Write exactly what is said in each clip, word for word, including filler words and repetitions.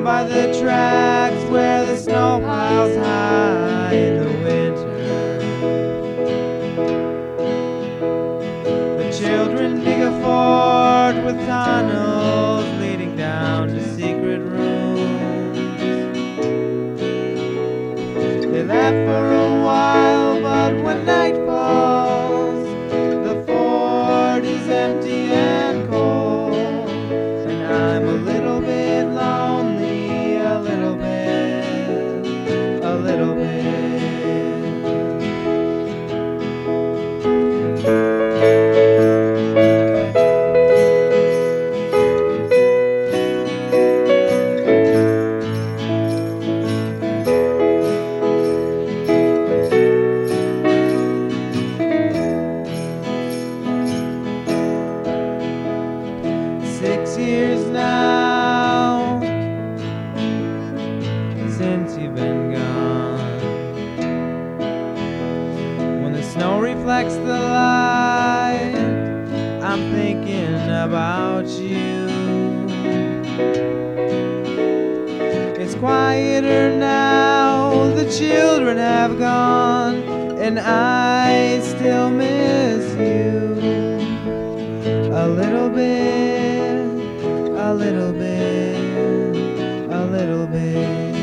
down by the tracks where the snow piles high in the winter. The children dig a fort with tunnels leading down to secret rooms. They laugh for a while, but when night falls, the fort is empty and cold, and I'm a little bit lonely, a little bit, a little bit. Six years now since you've been gone. When the snow reflects the light, I'm thinking about you. It's quieter now, the children have gone, and I still miss you. A little bit, a little bit, a little bit.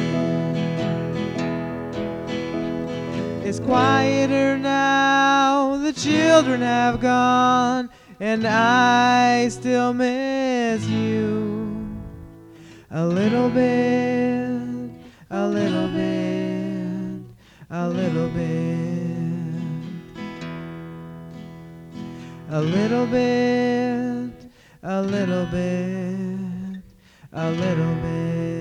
It's quieter now, the children have gone, and I still miss you. A little bit, a little bit, a little bit. A little bit, a little bit, a little bit.